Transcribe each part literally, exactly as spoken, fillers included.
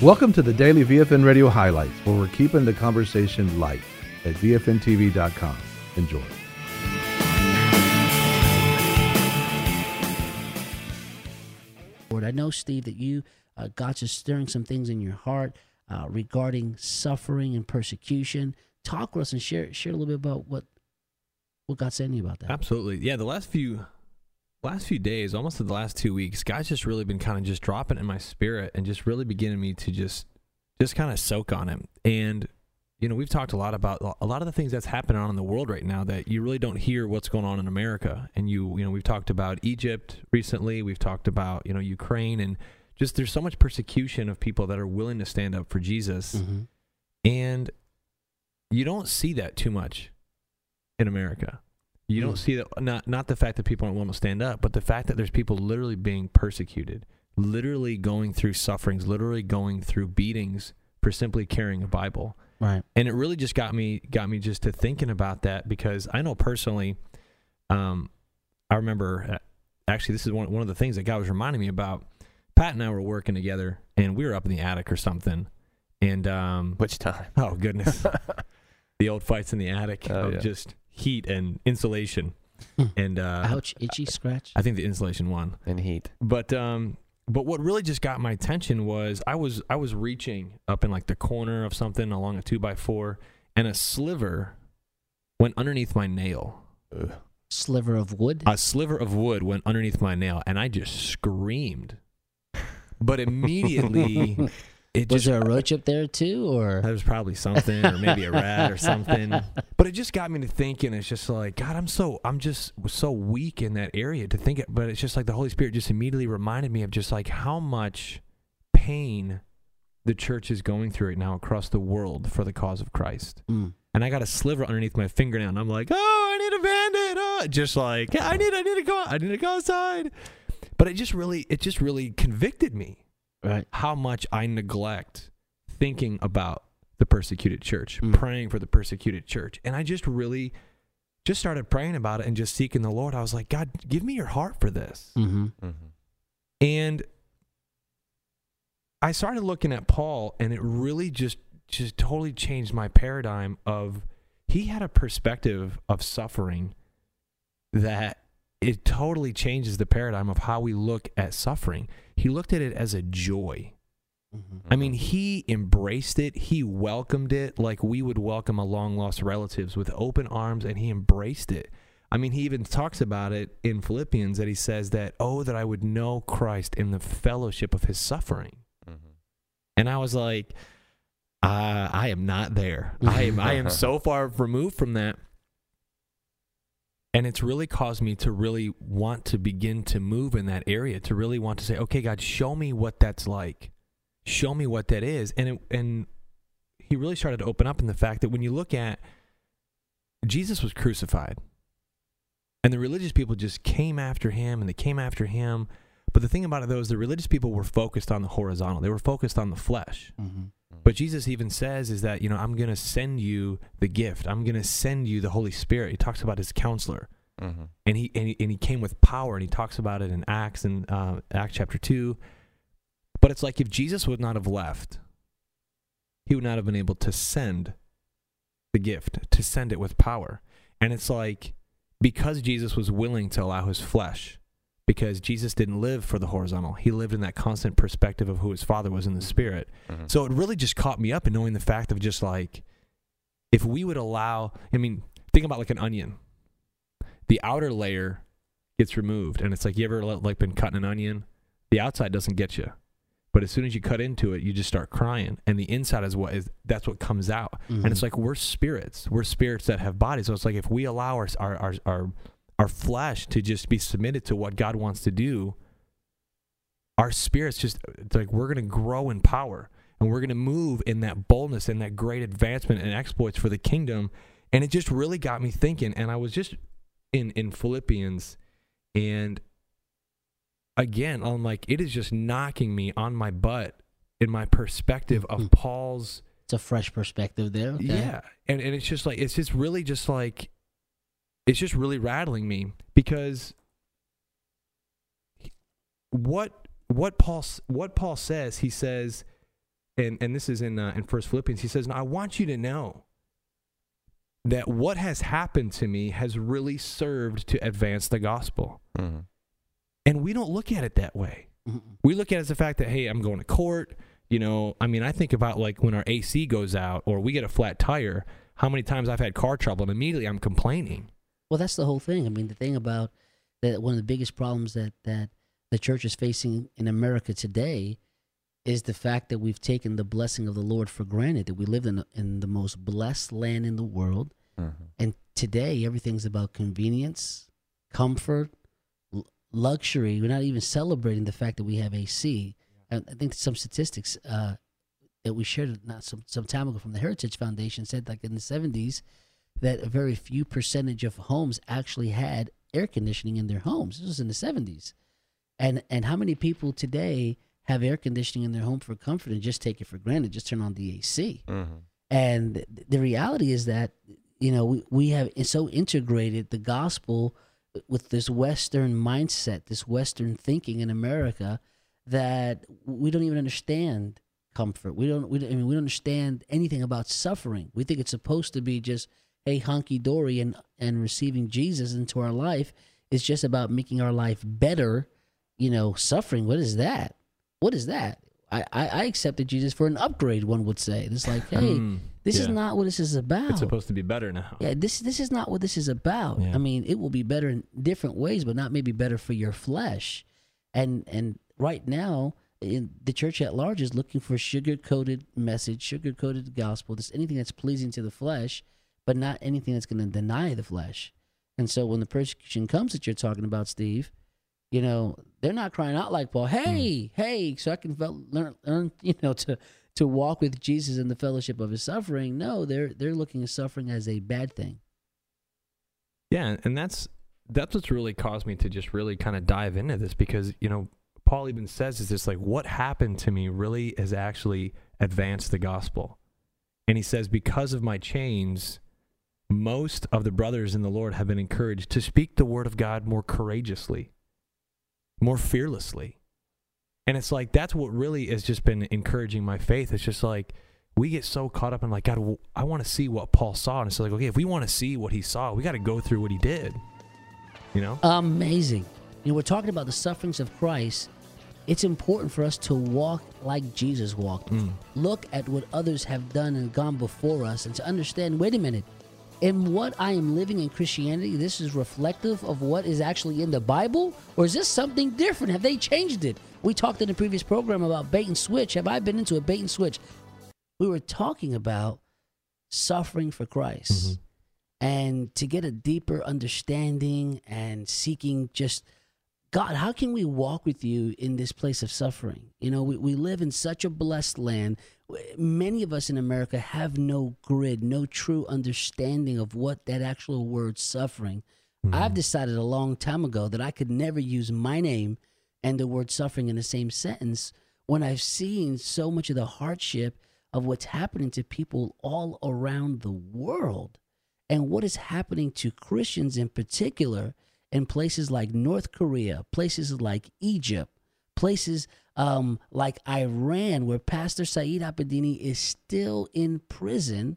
Welcome to the Daily V F N Radio Highlights, where we're keeping the conversation light at V F N T V dot com. Enjoy. Lord, I know, Steve, that you, uh, God's just stirring some things in your heart uh, regarding suffering and persecution. Talk with us and share share a little bit about what what God's saying to you about that. Absolutely. Yeah, the last few last few days, almost the last two weeks, God's just really been kind of just dropping in my spirit and just really beginning me to just just kind of soak on him. And, you know, we've talked a lot about a lot of the things that's happening on in the world right now that you really don't hear what's going on in America. And you, you know, we've talked about Egypt recently. We've talked about, you know, Ukraine, and just there's so much persecution of people that are willing to stand up for Jesus. Mm-hmm. And you don't see that too much in America. You don't see that, not not the fact that people aren't willing to stand up, but the fact that there's people literally being persecuted, literally going through sufferings, literally going through beatings for simply carrying a Bible. Right. And it really just got me got me just to thinking about that, because I know personally, um, I remember, uh, actually this is one, one of the things that God was reminding me about. Pat and I were working together, and we were up in the attic or something. And um, Which time? Oh, goodness. The old fights in the attic Oh, of yeah. just heat and insulation. and uh, Ouch, itchy, scratch. I think the insulation won. And heat. But um, but what really just got my attention was I was I was reaching up in like the corner of something along a two by four, and a sliver went underneath my nail. Ugh. Sliver of wood? A sliver of wood went underneath my nail, and I just screamed. But immediately, it Was just, there a roach up there too, or? There was probably something, or maybe a rat or something. But it just got me to thinking. It's just like, God, I'm so, I'm just so weak in that area to think it. But it's just like the Holy Spirit just immediately reminded me of just like how much pain the church is going through right now across the world for the cause of Christ. Mm. And I got a sliver underneath my fingernail, and I'm like, oh, I need a Band-Aid. Oh, just like, yeah, I need, I need to go, I need to go outside. But it just really, it just really convicted me. Right. How much I neglect thinking about the persecuted church, Mm. praying for the persecuted church. And I just really just started praying about it and just seeking the Lord. I was like, God, give me your heart for this. Mm-hmm. Mm-hmm. And I started looking at Paul, and it really just, just totally changed my paradigm of, he had a perspective of suffering that it totally changes the paradigm of how we look at suffering. He looked at it as a joy. Mm-hmm. I mean, he embraced it. He welcomed it like we would welcome a long-lost relatives with open arms, and he embraced it. I mean, he even talks about it in Philippians that he says that, oh, that I would know Christ in the fellowship of his suffering. Mm-hmm. And I was like, uh, I am not there. I am, I am so far removed from that. And it's really caused me to really want to begin to move in that area, to really want to say, okay, God, show me what that's like. Show me what that is. And it, and he really started to open up in the fact that when you look at, Jesus was crucified, and the religious people just came after him, and they came after him. But the thing about it, though, is the religious people were focused on the horizontal. They were focused on the flesh. Mm-hmm. But Jesus even says is that, you know, I'm going to send you the gift. I'm going to send you the Holy Spirit. He talks about his counselor. Mm-hmm. And he, and he and he came with power, and he talks about it in Acts and uh, Acts chapter two. But it's like if Jesus would not have left, he would not have been able to send the gift, to send it with power. And it's like, because Jesus was willing to allow his flesh, because Jesus didn't live for the horizontal. He lived in that constant perspective of who his Father was in the Spirit. Mm-hmm. So it really just caught me up in knowing the fact of just like, if we would allow, I mean, think about like an onion. The outer layer gets removed, and it's like, you ever like been cutting an onion? The outside doesn't get you. But as soon as you cut into it, you just start crying, and the inside is what is, that's what comes out. Mm-hmm. And it's like, we're spirits. We're spirits that have bodies. So it's like, if we allow our, our, our, our our flesh to just be submitted to what God wants to do, our spirits just, it's like, we're going to grow in power, and we're going to move in that boldness and that great advancement and exploits for the kingdom. And it just really got me thinking. And I was just in, in Philippians, and again, I'm like, it is just knocking me on my butt in my perspective of Paul's. It's a fresh perspective there. Okay. Yeah. And, and it's just like, it's just really just like, it's just really rattling me, because what what Paul what Paul says, he says, and and this is in uh, in First Philippians. He says, "Now I want you to know that what has happened to me has really served to advance the gospel." Mm-hmm. And we don't look at it that way. Mm-mm. We look at it as the fact that, hey, I'm going to court. You know, I mean, I think about like when our A C goes out or we get a flat tire, how many times I've had car trouble and immediately I'm complaining. Well, that's the whole thing. I mean, the thing about that, one of the biggest problems that, that the church is facing in America today is the fact that we've taken the blessing of the Lord for granted, that we live in, in the most blessed land in the world. Mm-hmm. And today, everything's about convenience, comfort, l- luxury. We're not even celebrating the fact that we have A C. And I think some statistics uh, that we shared not some, some time ago from the Heritage Foundation said, like in the seventies, that a very few percentage of homes actually had air conditioning in their homes. This was in the seventies. And and how many people today have air conditioning in their home for comfort and just take it for granted, just turn on the A C? Mm-hmm. And th- the reality is that, you know, we, we have so integrated the gospel with this Western mindset, this Western thinking in America, that we don't even understand comfort. We don't, we don't, I mean, we don't understand anything about suffering. We think it's supposed to be just, hey, hunky-dory, and, and receiving Jesus into our life is just about making our life better. You know, suffering, what is that? What is that? I, I, I accepted Jesus for an upgrade, one would say. It's like, hey, Mm, this is yeah. not what this is about. It's supposed to be better now. Yeah, this this is not what this is about. Yeah. I mean, it will be better in different ways, but not maybe better for your flesh. And and right now, in the church at large is looking for sugar-coated message, sugar-coated gospel. This anything that's pleasing to the flesh, but not anything that's going to deny the flesh. And so when the persecution comes that you're talking about, Steve, you know, they're not crying out like Paul, hey, mm. hey, so I can fel- learn, learn, you know, to to walk with Jesus in the fellowship of his suffering. No, they're they're looking at suffering as a bad thing. Yeah, and that's that's what's really caused me to just really kind of dive into this, because, you know, Paul even says is this, like, what happened to me really has actually advanced the gospel. And he says, because of my chains, most of the brothers in the Lord have been encouraged to speak the word of God more courageously, more fearlessly. And it's like, that's what really has just been encouraging my faith. It's just like, we get so caught up in like, God, I want to see what Paul saw. And it's like, okay, if we want to see what he saw, we got to go through what he did, you know? Amazing. You know, we're talking about the sufferings of Christ. It's important for us to walk like Jesus walked. Mm. Look at what others have done and gone before us, and to understand, wait a minute, in what I am living in Christianity, this is reflective of what is actually in the Bible? Or is this something different? Have they changed it? We talked in the previous program about bait and switch. Have I been into a bait and switch? We were talking about suffering for Christ. Mm-hmm. And to get a deeper understanding and seeking just, God, how can we walk with you in this place of suffering? You know, we, we live in such a blessed land. Many of us in America have no grid, no true understanding of what that actual word suffering. Mm-hmm. I've decided a long time ago that I could never use my name and the word suffering in the same sentence when I've seen so much of the hardship of what's happening to people all around the world, and what is happening to Christians in particular in places like North Korea, places like Egypt, places um, like Iran, where Pastor Saeed Abedini is still in prison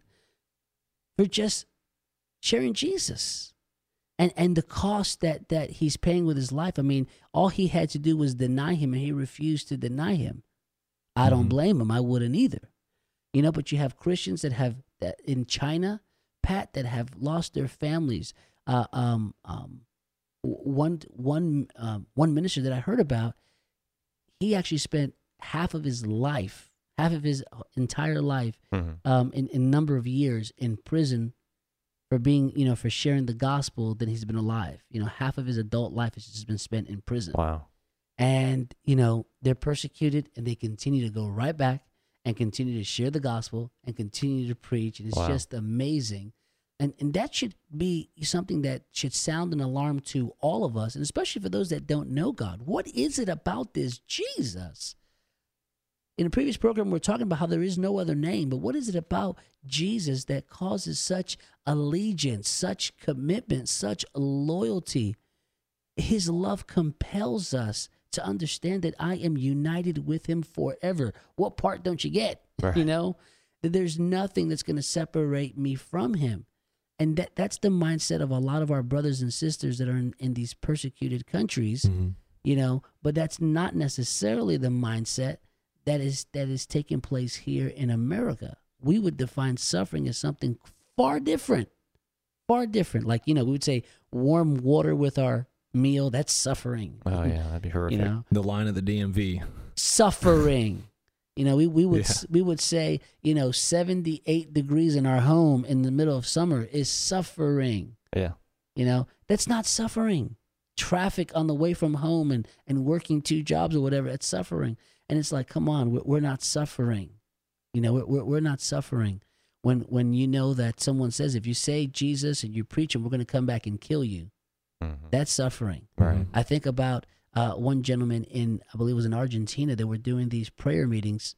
for just sharing Jesus. And and the cost that, that he's paying with his life. I mean, all he had to do was deny him, and he refused to deny him. I don't Mm-hmm. blame him. I wouldn't either. You know, but you have Christians that have, that in China, Pat, that have lost their families. Uh, um, um, one one um, one minister that I heard about, he actually spent half of his life, half of his entire life, Mm-hmm. um, in in number of years in prison for being, you know, for sharing the gospel. That he's been alive. You know, half of his adult life has just been spent in prison. Wow. And, you know, they're persecuted, and they continue to go right back and continue to share the gospel and continue to preach. And it's Wow. just amazing. And and that should be something that should sound an alarm to all of us, and especially for those that don't know God. What is it about this Jesus? In the previous program, we we're talking about how there is no other name, but what is it about Jesus that causes such allegiance, such commitment, such loyalty? His love compels us to understand that I am united with him forever. What part don't you get? Right. You know, there's nothing that's going to separate me from him. And that that's the mindset of a lot of our brothers and sisters that are in, in these persecuted countries, Mm-hmm. you know, but that's not necessarily the mindset that is that is taking place here in America. We would define suffering as something far different, far different. Like, you know, we would say warm water with our meal, that's suffering. Oh yeah, that'd be horrific. You know, The line of the D M V. suffering. You know, we, we would Yeah. we would say, you know, seventy-eight degrees in our home in the middle of summer is suffering. Yeah. You know, that's not suffering. Traffic on the way from home and, and working two jobs or whatever, it's suffering. And it's like, come on, we're, we're not suffering. You know, we're, we're, we're not suffering. When when you know that someone says, if you say Jesus and you preach him, we're going to come back and kill you. Mm-hmm. That's suffering. Right. I think about uh, one gentleman in, I believe it was in Argentina, they were doing these prayer meetings,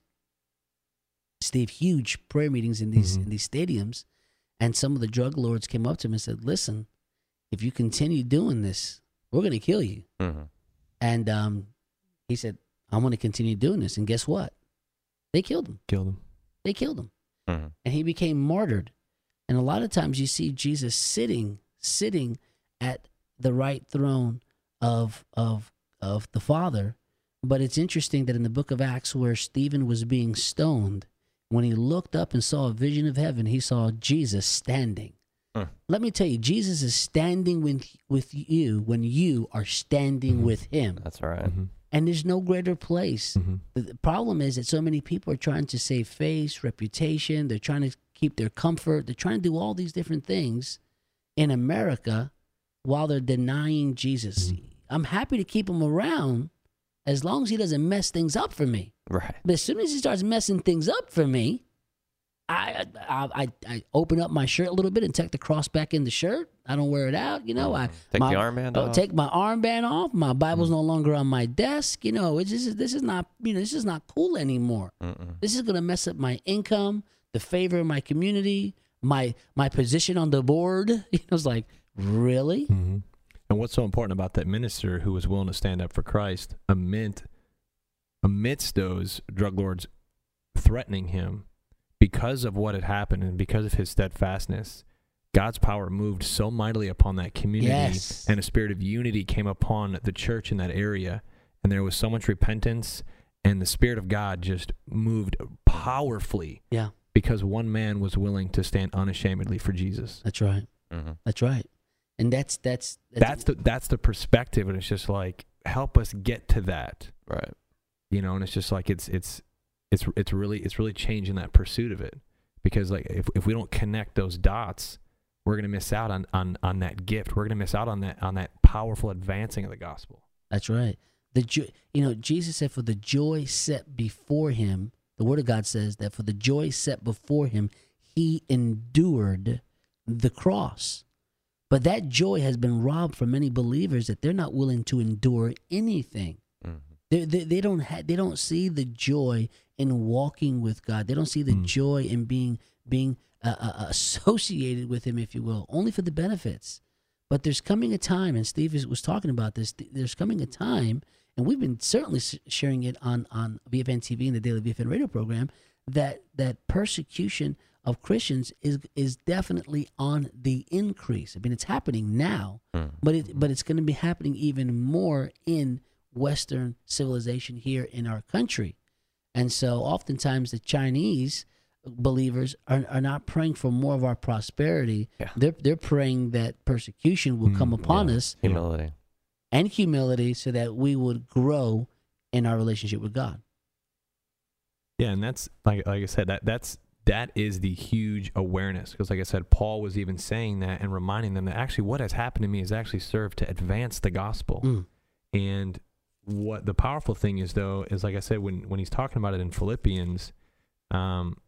Steve, huge prayer meetings in these Mhm. in these stadiums. And some of the drug lords came up to him and said, listen, if you continue doing this, we're going to kill you. Mm-hmm. And um, he said, I'm going to continue doing this. And guess what? They killed him. Killed him. They killed him. Mm-hmm. And he became martyred. And a lot of times you see Jesus sitting, sitting at the right throne of of of the Father. But it's interesting that in the book of Acts, where Stephen was being stoned, when he looked up and saw a vision of heaven, he saw Jesus standing. Huh. Let me tell you, Jesus is standing with with you when you are standing Mhm. with him. That's right. Mm-hmm. And there's no greater place. Mm-hmm. The the problem is that so many people are trying to save face, reputation. They're trying to keep their comfort. They're trying to do all these different things in America while they're denying Jesus. Mhm. I'm happy to keep him around as long as he doesn't mess things up for me. Right. But as soon as he starts messing things up for me, I I I, I open up my shirt a little bit and tuck the cross back in the shirt. I don't wear it out. You know, I Take my- the armband Oh, off. take my armband off. My Bible's no longer on my desk. You know, it's just, this is not, you know, this is not cool anymore. Mm-mm. This is going to mess up my income, the favor of my community, my my position on the board. You know, it's like, really? Mm-hmm. And what's so important about that minister who was willing to stand up for Christ amid, amidst those drug lords threatening him, because of what had happened and because of his steadfastness, God's power moved so mightily upon that community, Yes. and a spirit of unity came upon the church in that area, and there was so much repentance, and the Spirit of God just moved powerfully Yeah, because one man was willing to stand unashamedly for Jesus. that's right. Mm-hmm. That's right. And that's, that's, That's the that's the perspective, and it's just like, help us get to that, Right. you know. And it's just like it's it's it's it's really it's really changing that pursuit of it, because like if if we don't connect those dots, we're gonna miss out on on on that gift. We're gonna miss out on that on that powerful advancing of the gospel. That's right. The joy, you know, Jesus said, for the joy set before him, the Word of God says that for the joy set before him, he endured the cross. But that joy has been robbed from many believers that they're not willing to endure anything. Mm-hmm. They they, they don't ha- they don't see the joy in walking with God. They don't see the Mm. joy in being being uh, uh, associated with Him, if you will, only for the benefits. But there's coming a time, and Steve is, was talking about this. th- There's coming a time, and we've been certainly s- sharing it on on V F N T V and the Daily V F N radio program, that that persecution of Christians is is definitely on the increase. I mean, it's happening now, Mm-hmm. but it but it's going to be happening even more in Western civilization here in our country. And so oftentimes the Chinese believers are, are not praying for more of our prosperity. Yeah. They're they're praying that persecution will come Mm, upon Yeah. us Humility. and humility so that we would grow in our relationship with God. Yeah, and that's like like I said, that that's that is the huge awareness, because like I said, Paul was even saying that and reminding them that actually what has happened to me has actually served to advance the gospel. Mm. And what the powerful thing is, though, is like I said, when when he's talking about it in Philippians, um,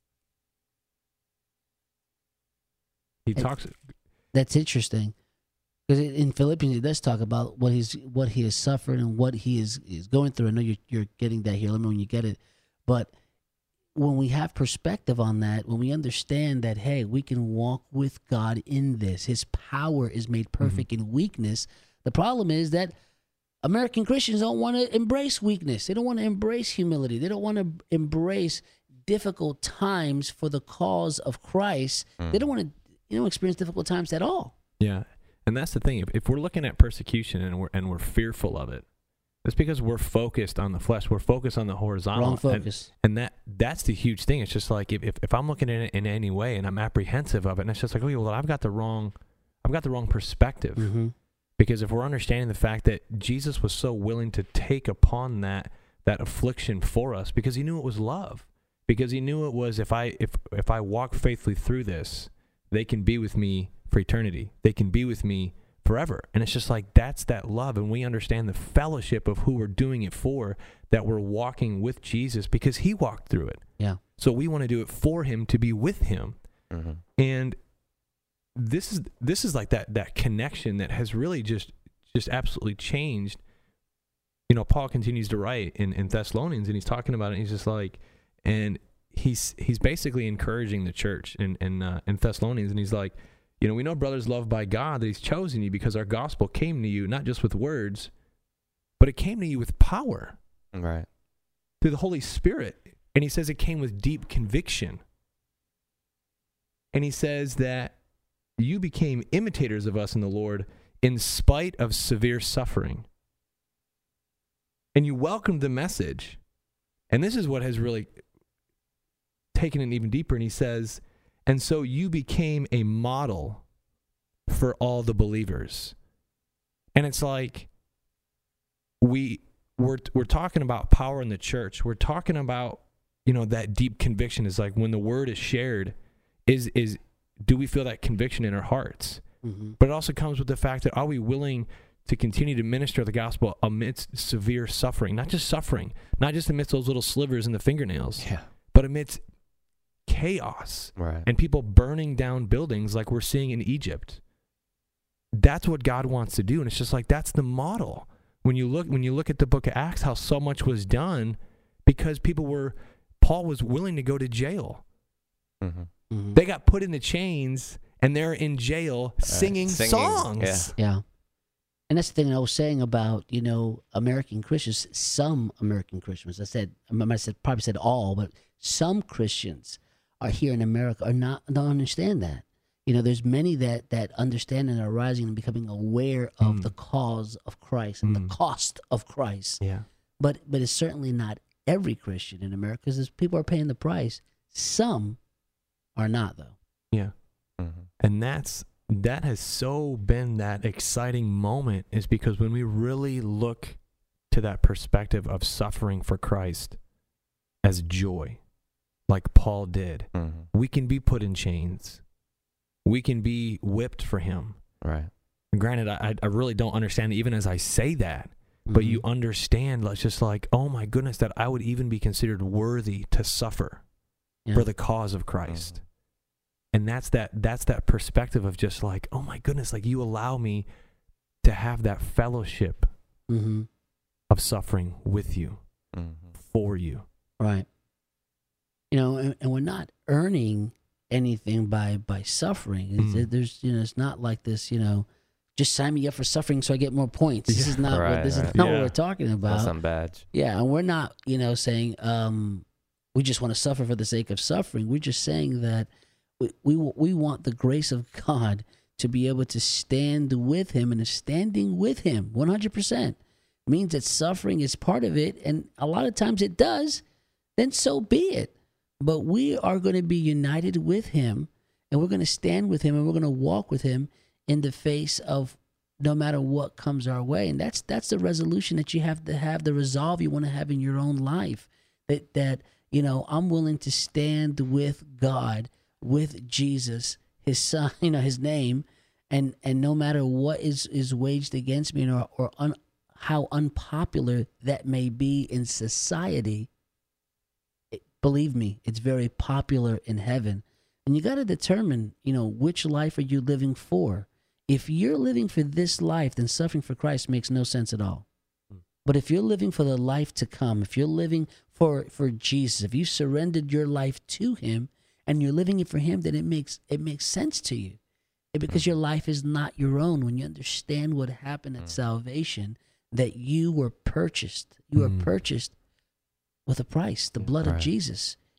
he And- talks. That's interesting, because in Philippians it does talk about what he's what he has suffered and what he is is going through. I know you're you're getting that here. Let me know when you get it. But when we have perspective on that, when we understand that, hey, we can walk with God in this, His power is made perfect in weakness. The problem is that American Christians don't want to embrace weakness. They don't want to embrace humility. They don't want to embrace difficult times for the cause of Christ. Mm. They don't want to, you know, experience difficult times at all. Yeah, and that's the thing. If, if we're looking at persecution and we're and we're fearful of it, it's because we're focused on the flesh. We're focused on the horizontal. Wrong focus. And, and that that's the huge thing. It's just like if, if, if I'm looking at it in any way and I'm apprehensive of it, and it's just like, okay, well, I've got the wrong, I've got the wrong perspective. Mm-hmm. Because if we're understanding the fact that Jesus was so willing to take upon that that affliction for us, because he knew it was love, because he knew it was if I if if I walk faithfully through this, they can be with me for eternity. They can be with me forever. And it's just like, that's that love. And we understand the fellowship of who we're doing it for, that we're walking with Jesus because he walked through it. Yeah. So we want to do it for him, to be with him. Mm-hmm. And this is this is like that that connection that has really just just absolutely changed. You know, Paul continues to write in, in Thessalonians, and he's talking about it, and he's just like, and he's he's basically encouraging the church in in, uh, in Thessalonians, and he's like, you know, we know, brothers, loved by God, that he's chosen you because our gospel came to you not just with words, but it came to you with power. Right. Through the Holy Spirit. And he says it came with deep conviction. And he says that you became imitators of us in the Lord in spite of severe suffering. And you welcomed the message. And this is what has really taken it even deeper. And he says, and so you became a model for all the believers. And it's like, we, we're, we're talking about power in the church. We're talking about, you know, that deep conviction is like when the word is shared, is, is, do we feel that conviction in our hearts? Mm-hmm. But it also comes with the fact that are we willing to continue to minister the gospel amidst severe suffering? Not just suffering, not just amidst those little slivers in the fingernails, Yeah. but amidst chaos Right. and people burning down buildings like we're seeing in Egypt. That's what God wants to do. And it's just like, that's the model. When you look, when you look at the book of Acts, how so much was done because people were, Paul was willing to go to jail. Mm-hmm. Mm-hmm. They got put in the chains and they're in jail singing, singing, songs. yeah. Yeah. And that's the thing I was saying about, you know, American Christians, some American Christians. I said, I might have said, probably said all, but some Christians are here in America are not, don't understand that. You know, there's many that, that understand and are rising and becoming aware of Mm. the cause of Christ and Mm. the cost of Christ. Yeah. But but it's certainly not every Christian in America because people are paying the price. Some are not, though. Yeah. Mm-hmm. And that's, that has so been that exciting moment, is because when we really look to that perspective of suffering for Christ as joy, like Paul did, Mm-hmm. we can be put in chains. We can be whipped for him. Right. And granted, I, I really don't understand even as I say that, but Mhm. you understand, like, just like, oh my goodness, that I would even be considered worthy to suffer Yeah. for the cause of Christ. And that's that that's that perspective of just like, oh my goodness, like you allow me to have that fellowship Mhm. of suffering with you, Mm-hmm. for you. Right. You know, and, and we're not earning anything by by suffering. It's, Mm. it, there's, you know, it's not like this. You know, just sign me up for suffering so I get more points. This Yeah. is not. Right, what, this right. is not Yeah. what we're talking That's about. some badge. Yeah, and we're not, you know, saying um, we just want to suffer for the sake of suffering. We're just saying that we we we want the grace of God to be able to stand with Him, and standing with Him one hundred percent means that suffering is part of it, and a lot of times it does. Then so be it. But we are going to be united with Him, and we're going to stand with Him, and we're going to walk with Him in the face of no matter what comes our way. And that's that's the resolution that you have to have, the resolve you want to have in your own life. That that you know, I'm willing to stand with God, with Jesus, His Son, you know, His name, and and no matter what is is waged against me, or or un, how unpopular that may be in society. It, believe me, it's very popular in heaven. And you got to determine, you know, which life are you living for? If you're living for this life, then suffering for Christ makes no sense at all. Mm. But if you're living for the life to come, if you're living for, for Jesus, if you surrendered your life to Him and you're living it for Him, then it makes it makes sense to you. It, because your life is not your own. When you understand what happened at Mm. salvation, that you were purchased. You were Mm. purchased with a price, the blood of Right. Jesus.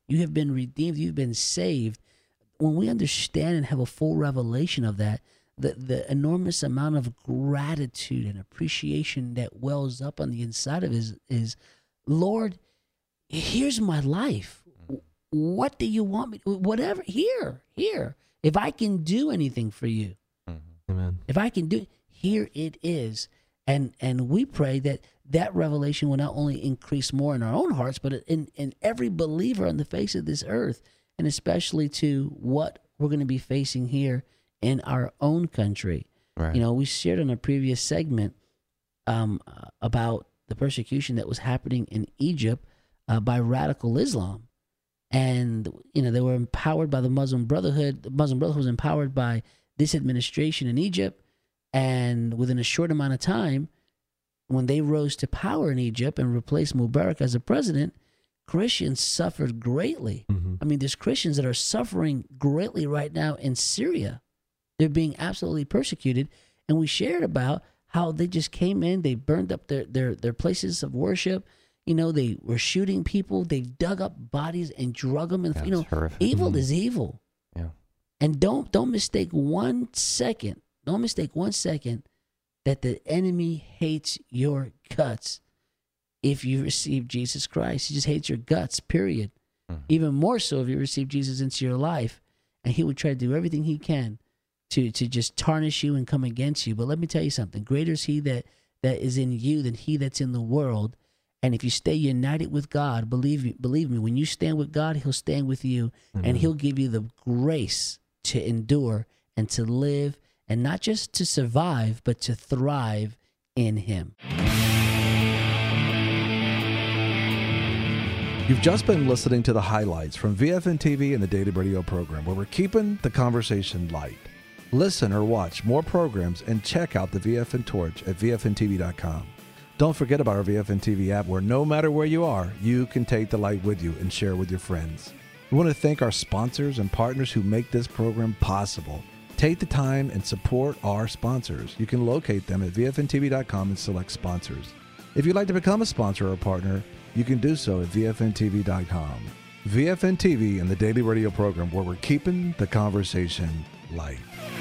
You have been redeemed. You've been saved. When we understand and have a full revelation of that, the, the enormous amount of gratitude and appreciation that wells up on the inside of us is, Lord, here's my life. What do you want me? Whatever. Here, here. If I can do anything for you, Amen. if I can do, here it is. And and we pray that that revelation will not only increase more in our own hearts, but in, in every believer on the face of this earth, and especially to what we're going to be facing here in our own country. Right. You know, we shared in a previous segment um, about the persecution that was happening in Egypt uh, by radical Islam. And, you know, they were empowered by the Muslim Brotherhood. The Muslim Brotherhood was empowered by this administration in Egypt. And within a short amount of time, when they rose to power in Egypt and replaced Mubarak as a president, Christians suffered greatly. Mm-hmm. I mean, there's Christians that are suffering greatly right now in Syria. They're being absolutely persecuted. And we shared about how they just came in, they burned up their, their, their places of worship. You know, they were shooting people. They dug up bodies and drug them. And, That's you know, horrific. evil Mm-hmm. is evil. Yeah. And don't don't mistake one second, don't mistake one second that the enemy hates your guts if you receive Jesus Christ. He just hates your guts, period. Mhm. Even more so if you receive Jesus into your life. And he would try to do everything he can to, to just tarnish you and come against you. But let me tell you something. Greater is he that, that is in you than he that's in the world. And if you stay united with God, believe believe me, when you stand with God, he'll stand with you. Amen. And he'll give you the grace to endure and to live, and not just to survive, but to thrive in him. You've just been listening to the highlights from V F N T V and the Daily Radio program, where we're keeping the conversation light. Listen or watch more programs and check out the V F N Torch at V F N T V dot com. Don't forget about our V F N T V app, where no matter where you are, you can take the light with you and share with your friends. We want to thank our sponsors and partners who make this program possible. Take the time and support our sponsors. You can locate them at V F N T V dot com and select sponsors. If you'd like to become a sponsor or a partner, you can do so at V F N T V dot com. V F N T V and the Daily Radio program, where we're keeping the conversation light.